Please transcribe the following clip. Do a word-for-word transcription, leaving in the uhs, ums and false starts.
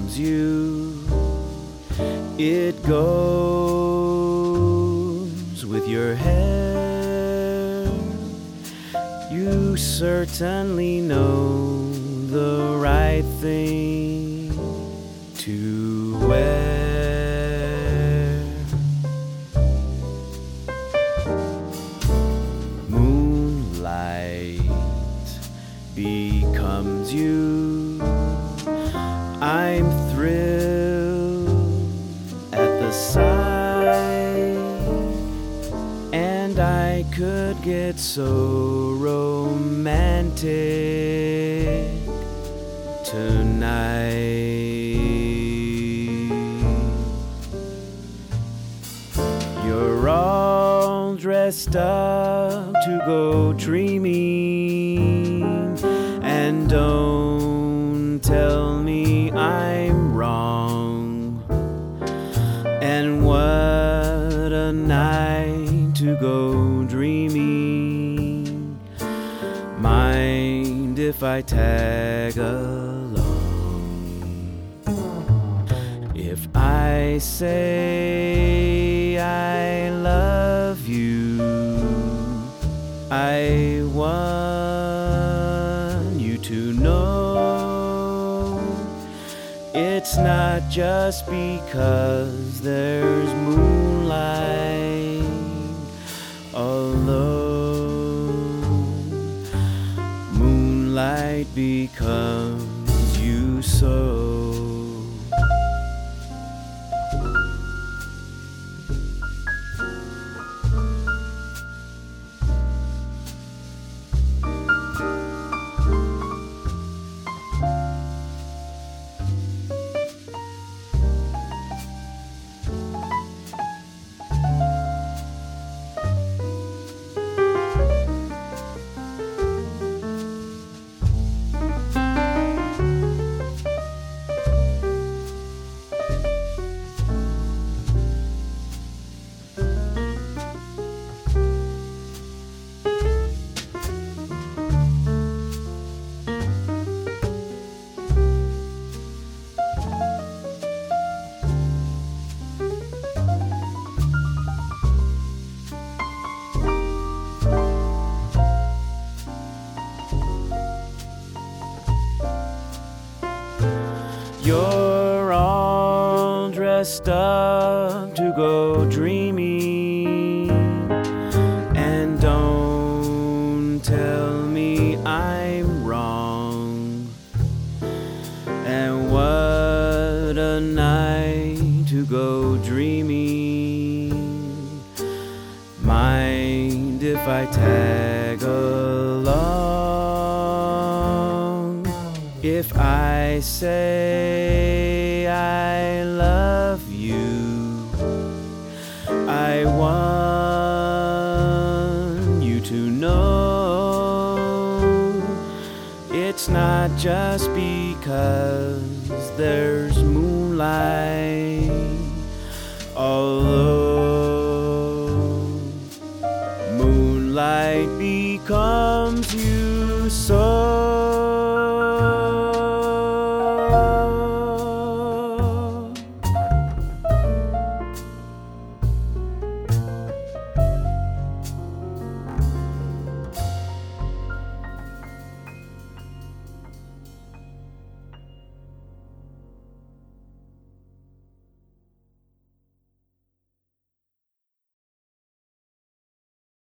becomes you. It goes with your hair. You certainly know the right thing to wear. Moonlight becomes you. I'm thrilled at the sight, and I could get so romantic tonight. You're all dressed up to go dreaming, and don't tell me I'm wrong. And what a night to go dreaming. Mind if I tag along? If I say I love you, I want you to know it's not just because there's moonlight, although moonlight becomes you so. You're all dressed up to go dreaming, and don't tell me I'm wrong. And what a night to go dreaming. Mind if I tag along? If I say I love you, I want you to know it's not just because there's moonlight, although